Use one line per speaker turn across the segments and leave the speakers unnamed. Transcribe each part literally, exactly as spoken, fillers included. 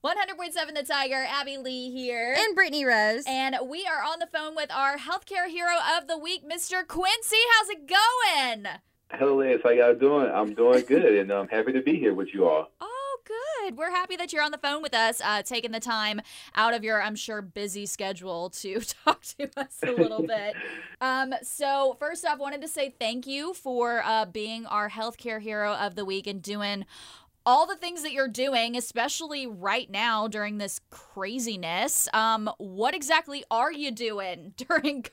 one hundred point seven The Tiger, Abby Lee here.
And Brittany Rose.
And we are on the phone with our healthcare hero of the week, Mister Quincy. How's it going?
Hello, Liz. How y'all doing? I'm doing good, and I'm happy to be here with you all.
Oh, good. We're happy that you're on the phone with us, uh, taking the time out of your, I'm sure, busy schedule to talk to us a little bit. Um, so first off, wanted to say thank you for uh, being our healthcare hero of the week and doing all the things that you're doing, especially right now during this craziness. Um, what exactly are you doing during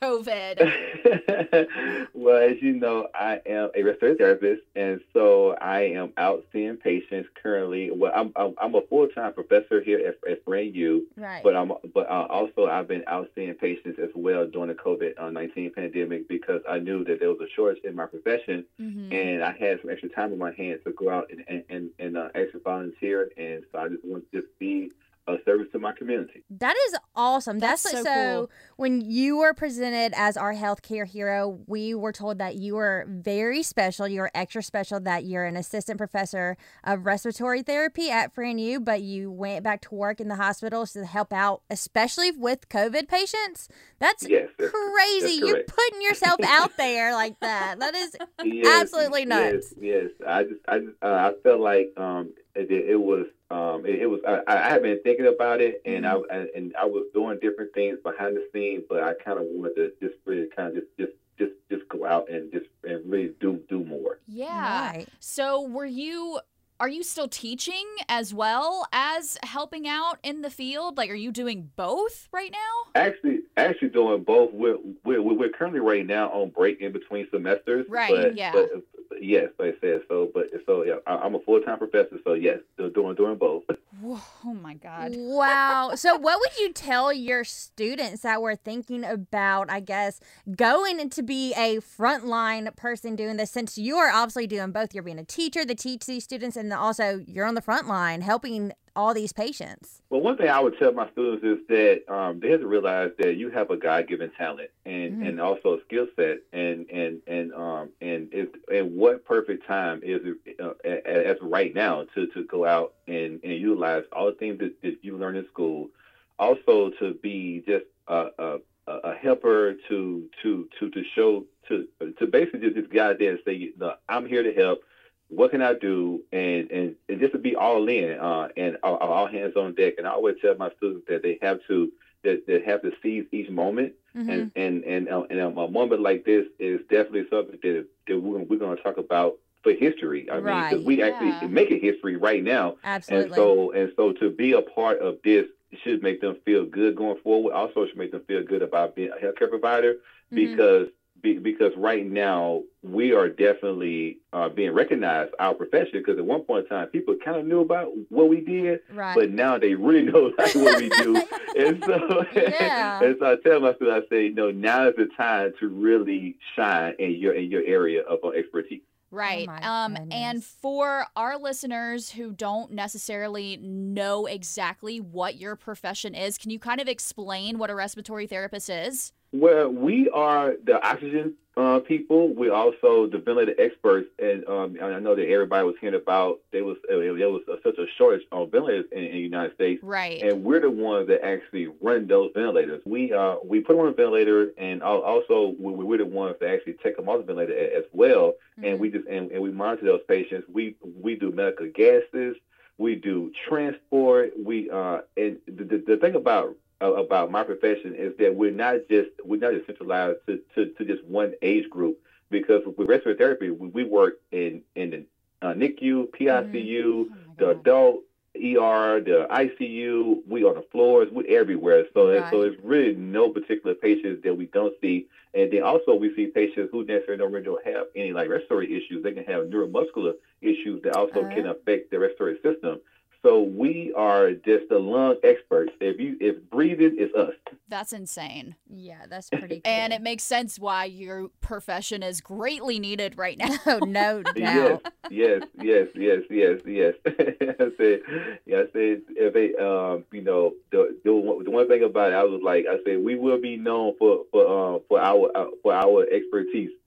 COVID?
Well, as you know, I am a respiratory therapist, and so I am out seeing patients currently. Well, I'm I'm, I'm a full-time professor here at, at Friend U,
Right.
but I'm but uh, also I've been out seeing patients as well during the COVID nineteen pandemic because I knew that there was a shortage in my profession,
Mm-hmm.
and I had some extra time on my hands to go out and and and, and uh, extra volunteer, and so I just want to just be a service to my community.
That is awesome. That's,
That's
like,
so
so
cool.
When you were presented as our healthcare hero, we were told that you were very special. You were extra special, that you're an assistant professor of respiratory therapy at Friend U, but you went back to work in the hospitals to help out, especially with COVID patients. That's
Yes, that's-
crazy.
that's
You're
correct.
putting yourself out there like that. That is
Yes,
absolutely nuts.
Yes, yes. I just, I just, uh, I felt like um, it, it was, um, it, it was. I, I had been thinking about it, and I, I, and I was doing different things behind the scenes, but I kind of wanted to just really kind of just, just, just, just go out and just and really do, do more.
Yeah.
Right.
So were you, are you still teaching as well as helping out in the field? Like, are you doing both right now?
Actually, actually doing both. We're, we're, we're currently right now on break in between semesters.
Right,
But,
yeah.
But, yes, like I said. So, but so yeah, I, I'm a full time professor. So yes, still doing doing both.
Whoa, oh my God.
Wow. So what would you tell your students that were thinking about, I guess, going in to be a frontline person doing this, since you are obviously doing both? You're being a teacher to teach these students, and also you're on the front line helping all these patients.
Well, one thing I would tell my students is that um, they have to realize that you have a God-given talent and,
Mhm.
and also a skill set, and and and um and it, and what perfect time is it, uh, as right now to, to go out and, and utilize all the things that, that you learn in school, also to be just a, a, a helper to to to to show to to basically just get out there and say, no, I'm here to help. What can I do? And, and, and just to be all in uh, and all, all hands on deck. And I always tell my students that they have to that they have to seize each moment.
Mhm.
And and and, uh, and um, a moment like this is definitely something that, that we're, we're going to talk about for history. I mean,
Right,
because we
yeah.
actually make it history right now.
Absolutely.
And so and so to be a part of this should make them feel good going forward. Also should make them feel good about being a healthcare provider
Mhm.
because be, because right now we are definitely uh, being recognized, our profession, because at one point in time people kind of knew about what we did,
Right.
but now they really know like what we do. And so,
Yeah.
and so I tell my students, I say, no, now is the time to really shine in your in your area of uh, expertise.
Right.
my
um, and
goodness.
for our listeners who don't necessarily know exactly what your profession is, can you kind of explain what a respiratory therapist is?
Well, we are the oxygen uh, people. We're also the ventilator experts, and um, I know that everybody was hearing about there was uh, there was uh, such a shortage on ventilators in, in the United States,
Right.
and we're the ones that actually run those ventilators. We uh we put them on a ventilator, and al- also we, we're the ones that actually take them off the ventilator a- as well, and we just and, and we monitor those patients. We we do medical gases. We do transport. We uh and the, the, the thing about uh, about my profession is that we're not just we're not just centralized to, to, to just one age group, because with respiratory therapy we, we work in in the uh, N I C U, P I C U,
Oh my
the
God.
adult E R, the I C U. We on the floors. We everywhere. So
Right.
so it's really no particular patients that we don't see. And then also we see patients who necessarily don't really don't have any like respiratory issues. They can have neuromuscular issues that also can
Uh.
affect the respiratory system. So we are just the lung experts. If you if breathing is us.
That's insane.
Yeah, that's pretty cool.
And it makes sense why your profession is greatly needed right now.
Oh, no
Yes,
doubt.
yes, yes, yes, yes, yes. I said, yeah, I said, if they, um, you know, the, the one the one thing about it, I was like, I said, we will be known for for um for our uh, for our expertise.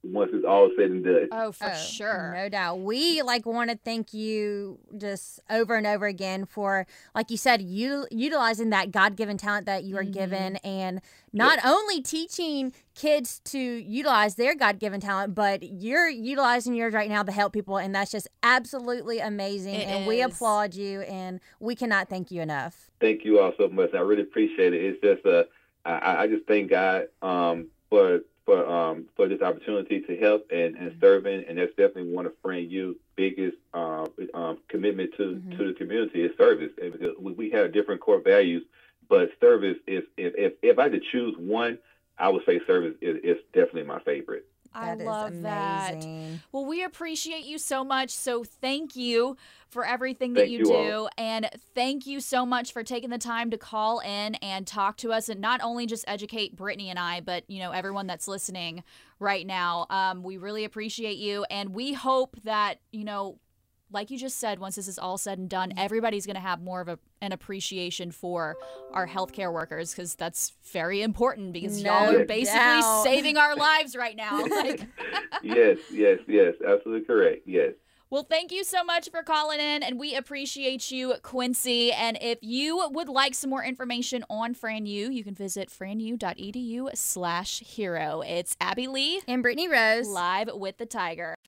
once it's all said and done.
Oh, for
Oh,
sure.
No doubt. We like want to thank you just over and over again for, like you said, you utilizing that God-given talent that you are
Mhm.
given, and not only teaching kids to utilize their God-given talent, but you're utilizing yours right now to help people, and that's just absolutely amazing.
It
and we
is.
applaud you, and we cannot thank you enough.
Thank you all so much. I really appreciate it. It's just uh, I, I just thank God um, for for um, for this opportunity to help and, and serving, and that's definitely one of Friend U's biggest um, um, commitment to,
Mhm.
to the community is service. And because we, we have different core values, but service is if if, if I had to choose one, I would say service is, is definitely my favorite.
I
That is
love that.
amazing.
Well, we appreciate you so much. So thank you for everything that
Thank
you,
you
do.
all.
And thank you so much for taking the time to call in and talk to us and not only just educate Brittany and I, but, you know, everyone that's listening right now. Um, we really appreciate you. And we hope that, you know, like you just said, once this is all said and done, everybody's going to have more of a, an appreciation for our healthcare workers, because that's very important, because y'all
No
are basically
doubt.
saving our lives right now. Like,
Yes, yes, yes, absolutely correct. Yes.
well, thank you so much for calling in, and we appreciate you, Quincy. And if you would like some more information on FranU, you can visit franu.edu slash hero. It's Abby Lee,
And Brittany Rose.
live with the Tiger.